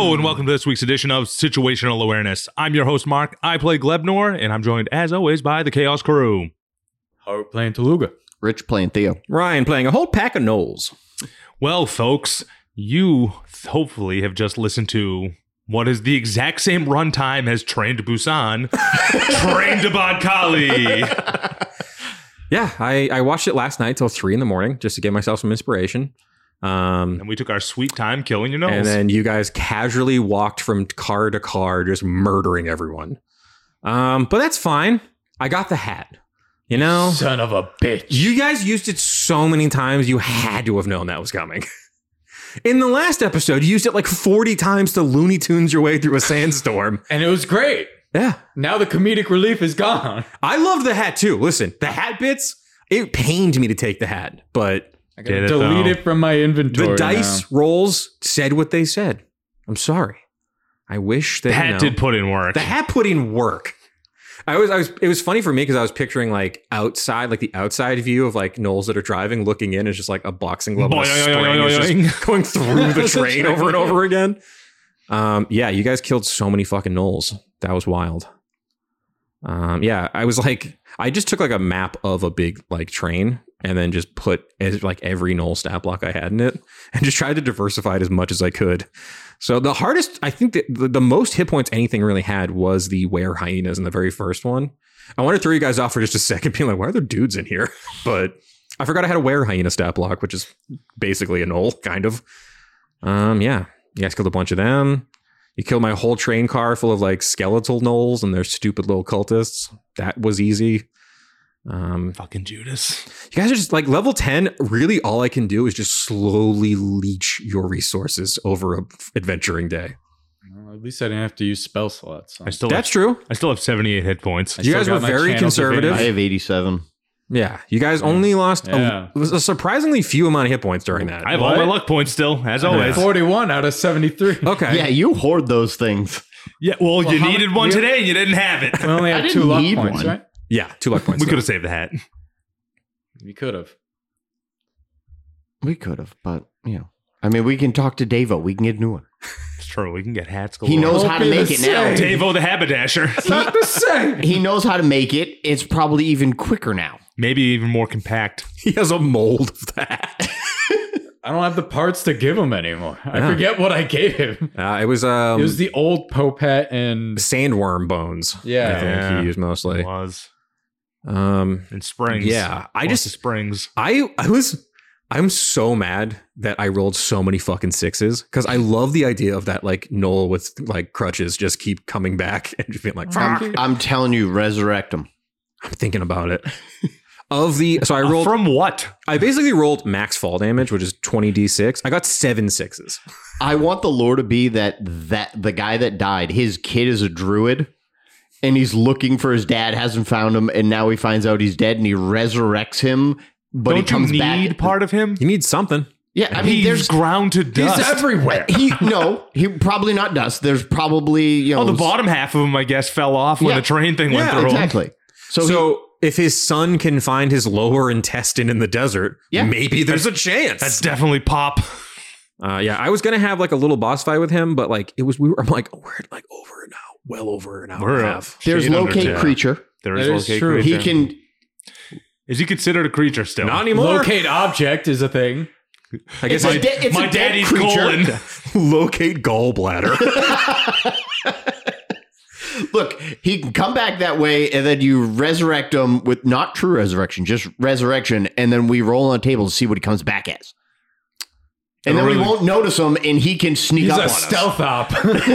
Hello and welcome to this week's edition of Situational Awareness. I'm your host, Mark. I play Glebnor, and I'm joined, as always, by the Chaos Crew. Howard playing Taluga. Rich playing Theo. Ryan playing a whole pack of gnolls. Well, folks, you hopefully have just listened to what is the exact same runtime as Train to Busan, Train to Badkali. Yeah, I watched it last night till 3 a.m. just to give myself some inspiration. And we took our sweet time killing your nose. And then you guys casually walked from car to car, just murdering everyone. But that's fine. I got the hat. You know? Son of a bitch. You guys used it so many times, you had to have known that was coming. In the last episode, you used it like 40 times to Looney Tunes your way through a sandstorm. And it was great. Yeah. Now the comedic relief is gone. I loved the hat too. Listen, the hat bits, it pained me to take the hat, but I gotta delete it from my inventory. the dice rolls said what they said. I'm sorry. I wish that the hat did put in work. The hat put in work. It was funny for me because I was picturing like outside, like the outside view of like gnolls that are driving, looking in is just like a boxing glove and a spring is just going through the train over and over again. Yeah, you guys killed so many fucking gnolls. That was wild. Yeah, I just took like a map of a big like train and then just put like every gnoll stat block I had in it and just tried to diversify it as much as I could. So the hardest, I think that the most hit points anything really had was the were hyenas in the very first one. I want to throw you guys off for just a second, being like, why are there dudes in here? But I forgot I had a were hyena stat block, which is basically a gnoll, kind of. Yeah, you guys killed a bunch of them. You killed my whole train car full of like skeletal gnolls and their stupid little cultists. That was easy. Fucking Judas. You guys are just like level 10. Really, all I can do is just slowly leech your resources over a adventuring day. Well, at least I didn't have to use spell slots. So. That's true. I still have 78 hit points. You guys were very conservative. I have 87. Yeah, you guys only lost a surprisingly few amount of hit points during that. I have all my luck points still, as always. 41 out of 73. Okay. Yeah, you hoard those things. Yeah, well you needed one today and you didn't have it. We only had 2 luck points, right? Yeah, 2 luck points. We could have saved the hat. We could have. We could have, but, you know. I mean, we can talk to Davo. We can get a new one. It's true. We can get hats galore. He knows how to make it now. Davo the Haberdasher. It's not the same. He knows how to make it. It's probably even quicker now. Maybe even more compact. He has a mold of that. I don't have the parts to give him anymore. I forget what I gave him. It was the old Popet and sandworm bones. Yeah. I think he used mostly. It was. And springs. Yeah, springs. I'm so mad that I rolled so many fucking 6s because I love the idea of that like gnoll with like crutches just keep coming back and just being like, fuck. I'm telling you, resurrect him. I'm thinking about it. So I rolled from what? I basically rolled max fall damage, which is 20d6. I got 7 6s. I want the lore to be that the guy that died, his kid is a druid. And he's looking for his dad, hasn't found him, and now he finds out he's dead, and he resurrects him. But Don't he comes you back. Need part of him? You need something. Yeah, I mean, there's ground to dust. He's everywhere. He probably not dust. There's probably the bottom half of him, I guess, fell off when the train thing went through. Exactly. So if his son can find his lower intestine in the desert, maybe there's a chance. That's definitely pop. Yeah, I was gonna have like a little boss fight with him, but like I'm like, we're like over now. Well over an hour and a half. There's locate creature. There is locate creature. He can. Is he considered a creature still? Not anymore. Locate object is a thing. I guess It's my a dead daddy's creature. colon. Locate gallbladder. Look, he can come back that way, and then you resurrect him with not true resurrection, just resurrection, and then we roll on a table to see what he comes back as. And then we won't notice him, and he can sneak up on us. He's a stealth op.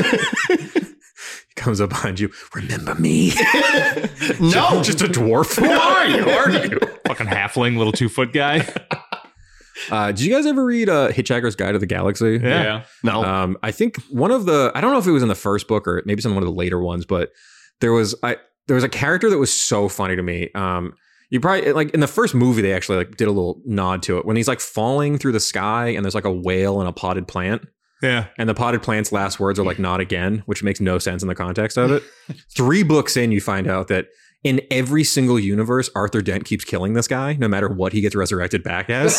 Comes up behind you. Remember me? No, just a dwarf. Who are you? Who are you? Fucking halfling, little 2-foot guy. Did you guys ever read Hitchhiker's Guide to the Galaxy? Yeah. No. I think I don't know if it was in the first book or maybe it's in one of the later ones, but there was a character that was so funny to me. You probably like in the first movie, they actually like did a little nod to it when he's like falling through the sky and there's like a whale and a potted plant. Yeah. And the potted plant's last words are like, not again, which makes no sense in the context of it. 3 books in, you find out that in every single universe, Arthur Dent keeps killing this guy, no matter what he gets resurrected back as.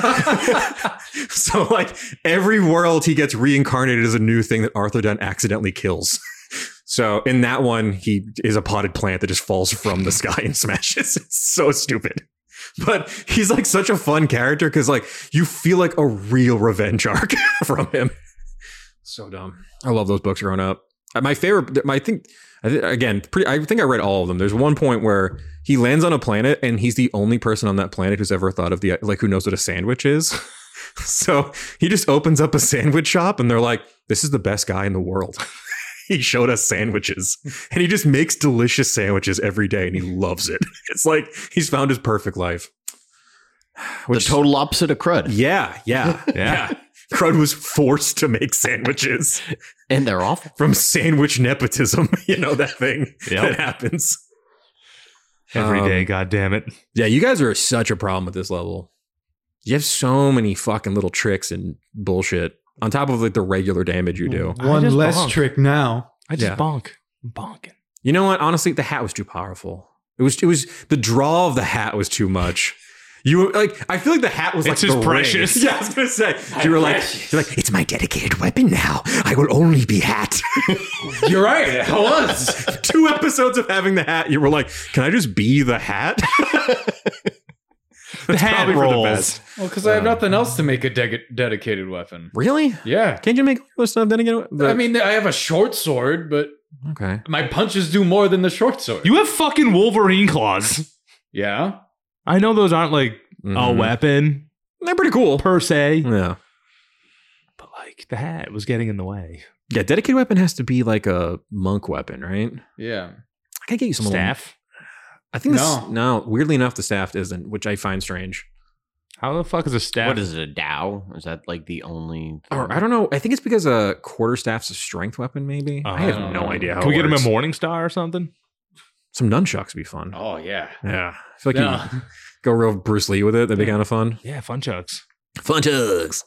So like every world he gets reincarnated as a new thing that Arthur Dent accidentally kills. So in that one, he is a potted plant that just falls from the sky and smashes. It's so stupid. But he's like such a fun character because like you feel like a real revenge arc from him. So dumb. I love those books growing up. My favorite, I think I think I read all of them. There's one point where he lands on a planet and he's the only person on that planet who's ever thought of who knows what a sandwich is. So he just opens up a sandwich shop and they're like, this is the best guy in the world. He showed us sandwiches and he just makes delicious sandwiches every day and he loves it. It's like he's found his perfect life. The total opposite of Crud. Yeah. Crud was forced to make sandwiches. And they're awful. From sandwich nepotism. You know, that thing that happens. Every day, God damn it. Yeah, you guys are such a problem with this level. You have so many fucking little tricks and bullshit on top of like the regular damage you do. One less trick now. I just bonk. I'm bonking. You know what? Honestly, the hat was too powerful. It was the draw of the hat was too much. You were like, I feel like the hat was it's like his precious. Ring. Yeah, I was gonna say. You're like, it's my dedicated weapon now. I will only be hat. You're right. It was 2 episodes of having the hat. You were like, can I just be the hat? The hat rolls. Well, because I have nothing else to make a dedicated weapon. Really? Yeah. Can't you make other stuff dedicated? I mean, I have a short sword, but okay, my punches do more than the short sword. You have fucking Wolverine claws. Yeah. I know those aren't like a weapon. They're pretty cool per se. Yeah. But like the hat was getting in the way. Yeah, dedicated weapon has to be like a monk weapon, right? Yeah. I gotta get you some staff. I think no. Weirdly enough, the staff isn't, which I find strange. How the fuck is a staff? What is it, a Dow? Is that like the only? Or I don't know. I think it's because a quarterstaff's a strength weapon. Maybe I have no idea. How Can we get him works. a Morning Star or something? Some nunchucks would be fun. Oh yeah. Yeah. I feel like you go real Bruce Lee with it. That'd be kind of fun. Yeah, fun chucks. Fun chucks.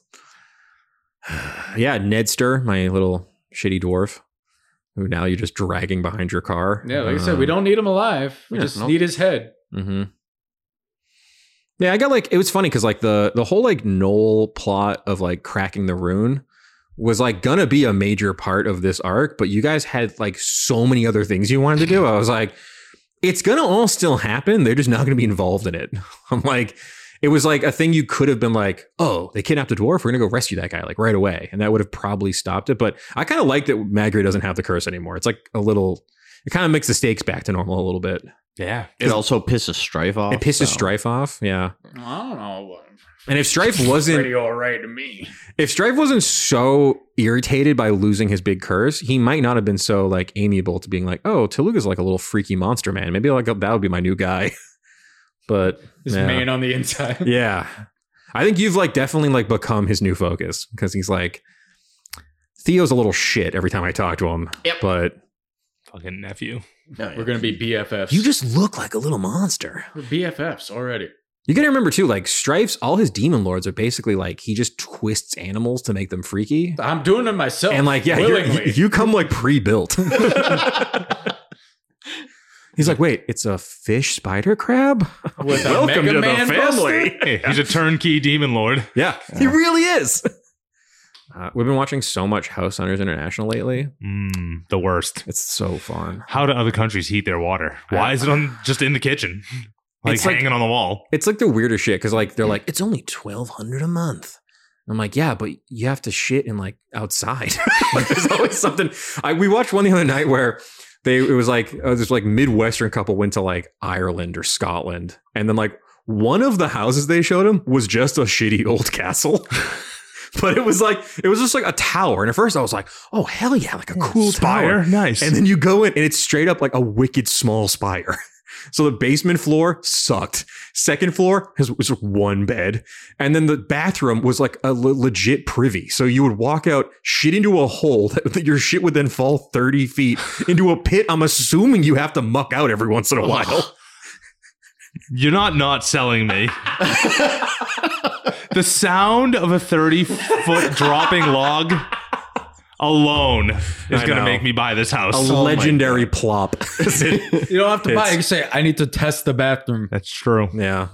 Yeah, Nedster, my little shitty dwarf, who now you're just dragging behind your car. Yeah, like I said, we don't need him alive. We just need his head. Mm-hmm. Yeah, I got like, it was funny because like the whole like Noel plot of like cracking the rune was like gonna be a major part of this arc, but you guys had like so many other things you wanted to do. I was like, it's gonna all still happen. They're just not gonna be involved in it. I'm like, it was like a thing you could have been like, oh, they kidnapped a dwarf. We're going to go rescue that guy like right away. And that would have probably stopped it. But I kind of like that Magri doesn't have the curse anymore. It's like it kind of makes the stakes back to normal a little bit. Yeah. It also pisses Strife off. It pisses Strife off. Yeah. I don't know. And if Strife wasn't pretty all right to me. If Strife wasn't so irritated by losing his big curse, he might not have been so like amiable to being like, oh, Teluga's like a little freaky monster man. Maybe like that would be my new guy. But this man on the inside. Yeah. I think you've like definitely like become his new focus because he's like, Theo's a little shit every time I talk to him. Yep. But fucking nephew. We're going to be BFFs. You just look like a little monster. We're BFFs already. You got to remember too, like Strife's, all his demon lords are basically like, he just twists animals to make them freaky. I'm doing it myself. And like, yeah, you come like pre-built. He's like, wait, it's a fish spider crab? With Welcome to the family. Hey, he's a turnkey demon lord. Yeah, he really is. We've been watching so much House Hunters International lately. The worst. It's so fun. How do other countries heat their water? Why is it just in the kitchen? Like it's hanging on the wall. It's like the weirdest shit because like they're like, it's only $1,200 a month. I'm like, yeah, but you have to shit in like outside. Like, there's always something. We watched one the other night where it was like this like Midwestern couple went to like Ireland or Scotland, and then like one of the houses they showed him was just a shitty old castle. But it was just like a tower. And at first I was like, oh hell yeah, like a cool spire, tower. Nice. And then you go in and it's straight up like a wicked small spire. So the basement floor sucked. Second floor was one bed. And then the bathroom was like a legit privy. So you would walk out, shit into a hole that your shit would then fall 30 feet into a pit. I'm assuming you have to muck out every once in a while. You're not selling me. The sound of a 30-foot dropping log alone is I going to know. make me buy this house. A legendary plop. You don't have to buy it. You can say, I need to test the bathroom. That's true. Yeah.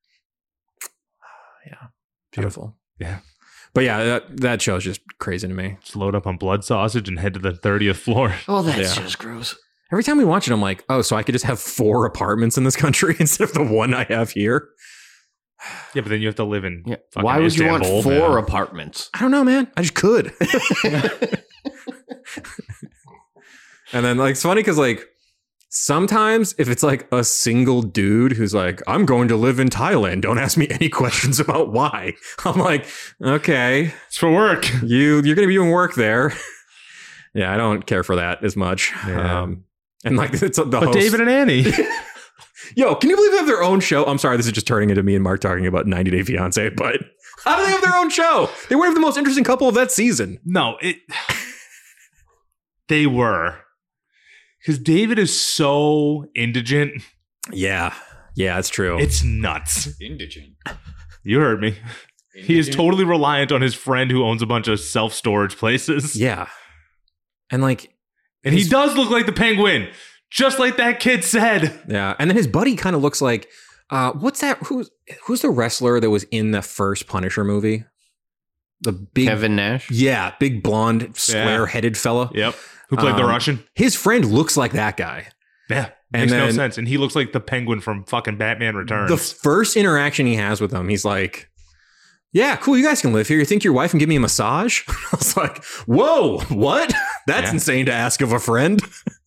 Yeah. Beautiful. Yeah. But yeah, that show's just crazy to me. Just load up on blood sausage and head to the 30th floor. Oh, that's Yeah. just gross. Every time we watch it, I'm like, oh, so I could just have 4 apartments in this country instead of the one I have here? Yeah, but then you have to live in. Yeah. fucking Why would you want Istanbul. 4 apartments? I don't know, man. I just could. And then, like, it's funny because, like, sometimes if it's like a single dude who's like, I'm going to live in Thailand, don't ask me any questions about why. I'm like, okay, It's for work. you're going to be doing work there. Yeah, I don't care for that as much. Yeah. And like, it's the But host. David and Annie. Yo, can you believe they have their own show? I'm sorry, this is just turning into me and Mark talking about 90 Day Fiancé, but how do they have their own show? They were the most interesting couple of that season. No, they were. Because David is so indigent. Yeah, that's true. It's nuts. Indigent. You heard me. He is totally reliant on his friend who owns a bunch of self-storage places. Yeah. And like, And he does look like the Penguin, just like that kid said. yeah. And then his buddy kind of looks like, what's that? Who's the wrestler that was in the first Punisher movie? The big, Kevin Nash? yeah, big blonde, square-headed fella. Yep. Who played the Russian? His friend looks like that guy. Yeah. And Makes no then- sense. And he looks like the Penguin from fucking Batman Returns. The first interaction he has with him, he's like, yeah, cool, you guys can live here. You think your wife can give me a massage? I was like, whoa, what? That's Yeah. insane to ask of a friend.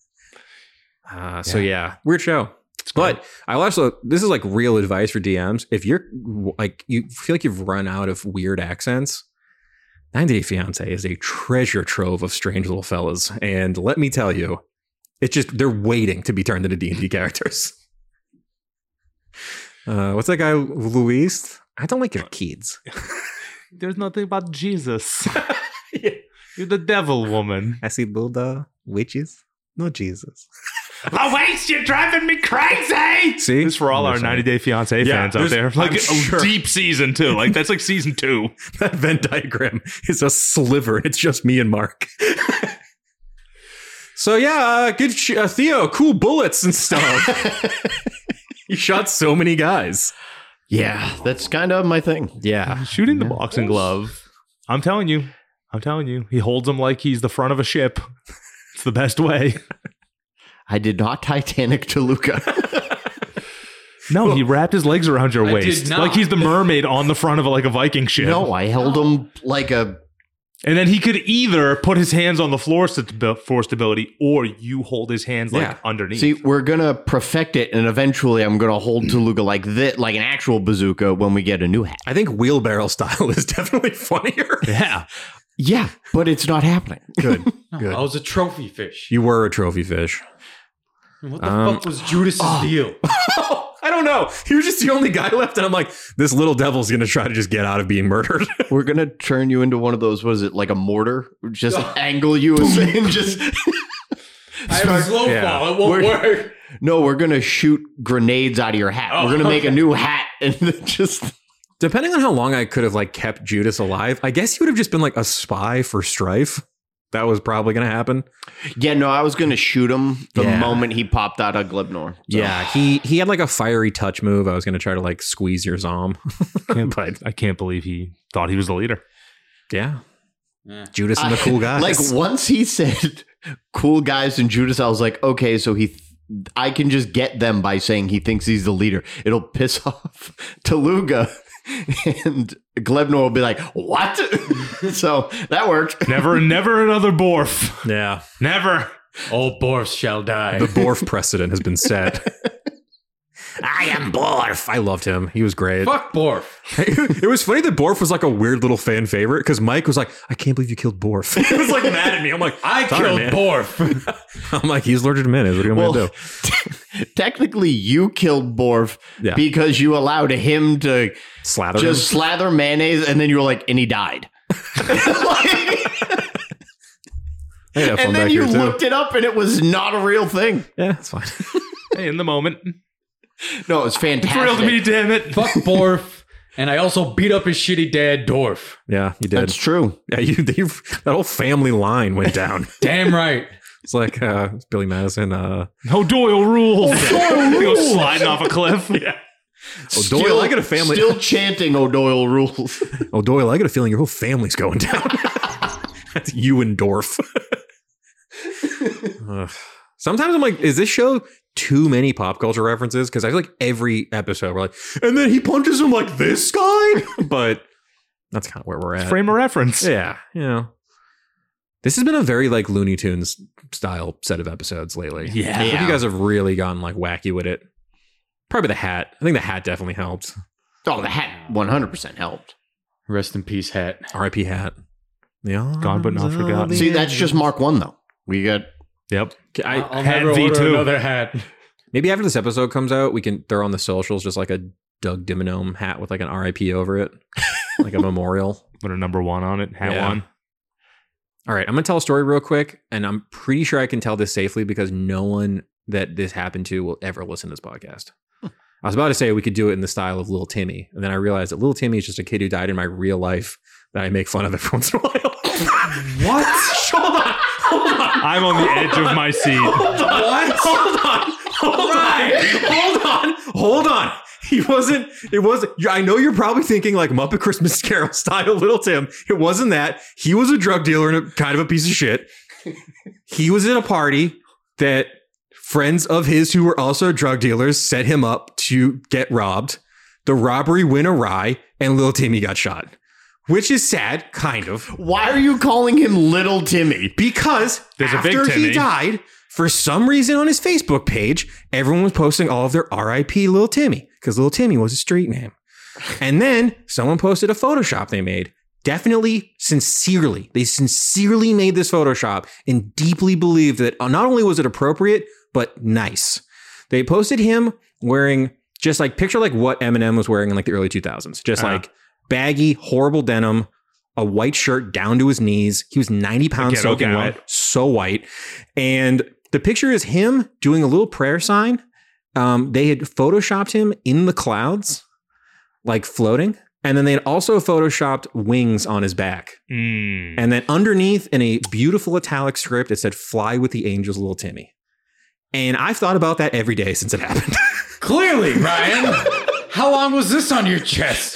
So yeah, weird show. But I also, this is like real advice for DMs. If you're like, you feel like you've run out of weird accents, 90 Day Fiancé is a treasure trove of strange little fellas. And let me tell you, it's just, they're waiting to be turned into D&D characters. What's that guy, Luis? I don't like your kids. There's nothing about Jesus. Yeah. You're the devil woman. I see Buddha, witches, no Jesus. Oh, wait, you're driving me crazy. See? This is for all our 90 Day Fiancé Yeah, fans out there. there's- Like I'm a sure. deep season 2. Like that's like season 2. That Venn diagram is a sliver. It's just me and Mark. So yeah, good Theo, cool bullets and stuff. You shot so many guys. Yeah, that's kind of my thing. Yeah. Shooting the boxing glove. I'm telling you. He holds him like he's the front of a ship. It's the best way. I did not Titanic to Luca. No, he wrapped his legs around your I waist. did not. Like he's the mermaid on the front of like a Viking ship. No, I held him like a. And then he could either put his hands on the floor for stability, or you hold his hands like Yeah. underneath. See, we're gonna perfect it, and eventually, I'm gonna hold Toluca like this, like an actual bazooka, when we get a new hat. I think wheelbarrow style is definitely funnier. yeah. Yeah, but it's not happening. Good. No, I was a trophy fish. You were a trophy fish. What the fuck was Judas's deal? I don't know. He was just the only guy left, and I'm like, this little devil's gonna try to just get out of being murdered. We're gonna turn you into one of those. What is it? Like a mortar? Just angle you and just. I have a slow Yeah. fall. It won't work. No, we're gonna shoot grenades out of your hat. We're gonna make a new hat and then just. Depending on how long I could have like kept Judas alive, I guess he would have just been like a spy for Strife. That was probably gonna happen. Yeah, no, I was gonna shoot him the Yeah. moment he popped out of Glibnor. So- Yeah, he had like a fiery touch move. I was gonna try to like squeeze your zom. But I can't believe he thought he was the leader. yeah, Yeah. Judas and the cool guys. Like once he said "cool guys" and Judas, I was like, okay, so I can just get them by saying he thinks he's the leader. It'll piss off Teluga, and Glebnor will be like, "What?" So that worked. Never another Borf. yeah, Never. All Borfs shall die. the Borf precedent has been set. I am Borf. I loved him. He was great. Fuck Borf. It was funny that Borf was like a weird little fan favorite because Mike was like, I can't believe you killed Borf. He was like mad at me. I'm like, I Sorry, killed man. Borf. I'm like, he's allergic to mayonnaise. What are you going Well, to do? technically, you killed Borf Yeah. because you allowed him to Slather just him? slather mayonnaise, and then you were like, and he died. I had fun And then back you here, too. looked it up, and it was not a real thing. Yeah, it's fine. Hey, in the moment. No, it was It's real fantastic. to me, damn it. Fuck Borf. And I also beat up his shitty dad, Dorf. Yeah, you did. That's true. Yeah, that whole family line went down. Damn right. It's like Billy Madison. O'Doyle rules. He goes sliding off a cliff. Yeah. O'Doyle, I got a family. Still chanting O'Doyle rules. O'Doyle, I got a feeling your whole family's going down. That's you and Dorf. Sometimes I'm like, is this show too many pop culture references? Because I feel like every episode we're like, and then he punches him like this guy. But that's kind of where we're at. Frame of reference. Yeah, you know. This has been a very like Looney Tunes style set of episodes lately. Yeah. I think you guys have really gone like wacky with it. Probably the hat. I think the hat definitely helped. Oh, the hat 100% helped. Rest in peace, hat. R.I.P. hat. Yeah. Gone but not forgotten. See, that's just Mark 1, though. We got... Yep. I'll Hat never order V2. another hat. Maybe after this episode comes out, we can throw on the socials just like a Doug Dimmonome hat with like an R.I.P. over it. Like a memorial. Put a number 1 on it. Hat Yeah. 1. All right. I'm going to tell a story real quick. And I'm pretty sure I can tell this safely because no one that this happened to will ever listen to this podcast. I was about to say we could do it in the style of Little Timmy. And then I realized that Little Timmy is just a kid who died in my real life that I make fun of every once in a while. What? Hold on. I'm on the edge of my seat. What? Hold on. It wasn't. I know you're probably thinking like Muppet Christmas Carol style Little Tim. It wasn't that. He was a drug dealer and kind of a piece of shit. He was at a party that friends of his who were also drug dealers set him up to get robbed. The robbery went awry and Little Timmy got shot. Which is sad, kind of. Why are you calling him Little Timmy? Because There's a big after he Timmy. died, for some reason on his Facebook page, everyone was posting all of their RIP Little Timmy, because Little Timmy was a street name. And then someone posted a Photoshop they made. They sincerely made this Photoshop and deeply believed that not only was it appropriate, but nice. They posted him wearing just like, picture like what Eminem was wearing in like the early 2000s. Just like baggy, horrible denim, a white shirt down to his knees. He was 90 pounds Ghetto soaking gown. wet, so white. And the picture is him doing a little prayer sign. They had photoshopped him in the clouds, like floating. And then they had also photoshopped wings on his back. And then underneath in a beautiful italic script, it said, "Fly with the angels, Little Timmy." And I've thought about that every day since it happened. Clearly, Ryan. How long was this on your chest?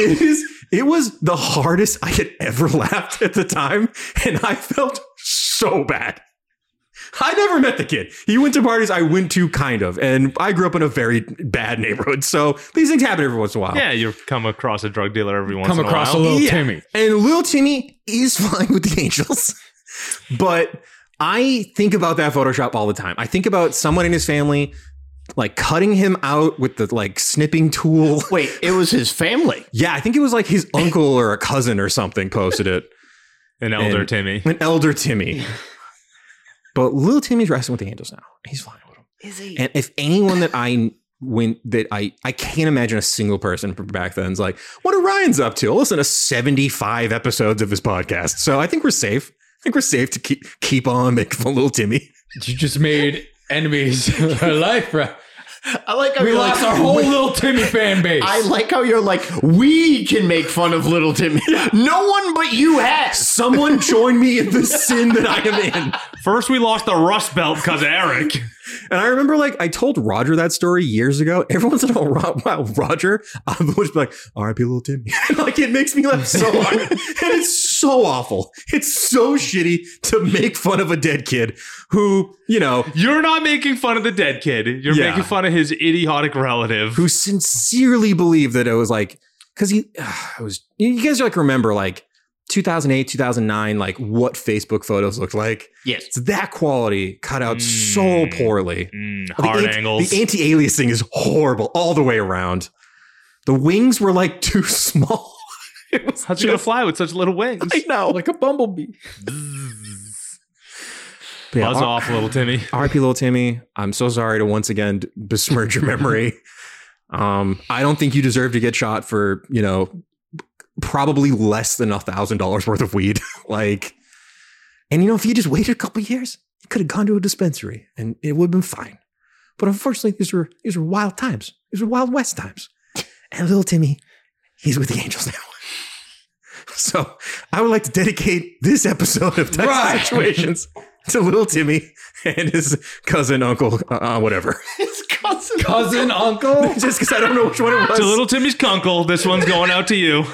It was the hardest I had ever laughed at the time. And I felt so bad. I never met the kid. He went to parties I went to kind of. And I grew up in a very bad neighborhood. So these things happen every once in a while. Yeah, you come across a drug dealer every once Come in a across while. a Little Yeah. Timmy. And Little Timmy is flying with the angels. But I think about that Photoshop all the time. I think about someone in his family like cutting him out with the like snipping tool. Wait, it was his family. Yeah, I think it was like his uncle or a cousin or something posted it. An elder And- Timmy. An elder Timmy. But Little Timmy's resting with the angels now. He's flying with them. Is he? And if anyone that I can't imagine a single person from back then's like, what are Ryan's up to? I'll listen to 75 episodes of his podcast. So I think we're safe. I think we're safe to keep on making fun of Little Timmy. You just made enemies of our life, bro. I like how We you're lost like, our whole Little Timmy fan base. I like how you're like, we can make fun of Little Timmy. No one but you has. Someone join me in the sin that I am in. First, we lost the Rust Belt because of Eric. And I remember, like, I told Roger that story years ago. Every once in a while, Roger, I would be like, R.I.P. Little Timmy. Like, it makes me laugh so hard. And it's so awful. It's so shitty to make fun of a dead kid who, you know, You're not making fun of the dead kid. You're Yeah. making fun of his idiotic relative. who sincerely believed that it was like, because it was, you guys like remember, like, 2008, 2009, like what Facebook photos looked like. Yes. It's that quality cut out so poorly. Hard the angles. The anti-aliasing is horrible all the way around. The wings were like too small. It was How's he gonna fly with such little wings? I know. like a bumblebee. But yeah, Buzz off, little Timmy. R.I.P. Little Timmy. I'm so sorry to once again besmirch your memory. I don't think you deserve to get shot for, you know, probably less than $1,000 worth of weed. Like, and you know, if you just waited a couple of years, you could have gone to a dispensary and it would have been fine. But unfortunately, these were wild times. These were Wild West times. And little Timmy, he's with the Angels now. So I would like to dedicate this episode of Dicey Situations to little Timmy and his cousin, uncle, whatever. His cousin. Cousin, uncle? Just because I don't know which one it was. To little Timmy's kunkle, this one's going out to you.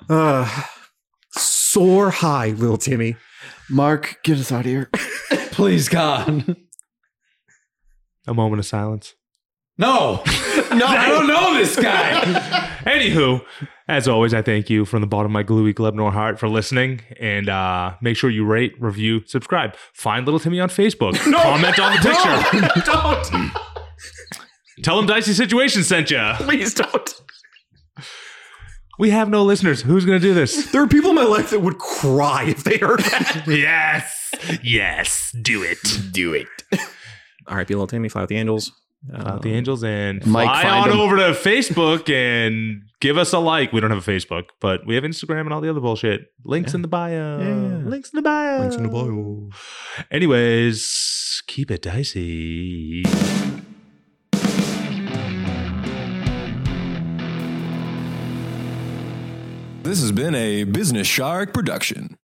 Soar high, little Timmy. Mark, get us out of here. Please, God. A moment of silence. No. No, I don't know this guy. Anywho, as always, I thank you from the bottom of my gluey Glebnor heart for listening. And make sure you rate, review, subscribe. Find Little Timmy on Facebook. Comment on the picture. Don't. Tell him Dicey Situation sent you. Please don't. We have no listeners. Who's going to do this? There are people in my life that would cry if they heard that. Yes. Yes. Do it. do it. All right, be little Timmy, fly with the Angels. The Angels and Mike, fly find on them. over to Facebook and give us a like. We don't have a Facebook, but we have Instagram and all the other bullshit. Links in the bio. Yeah. Links in the bio. Links in the bio. Anyways, keep it dicey. This has been a Business Shark production.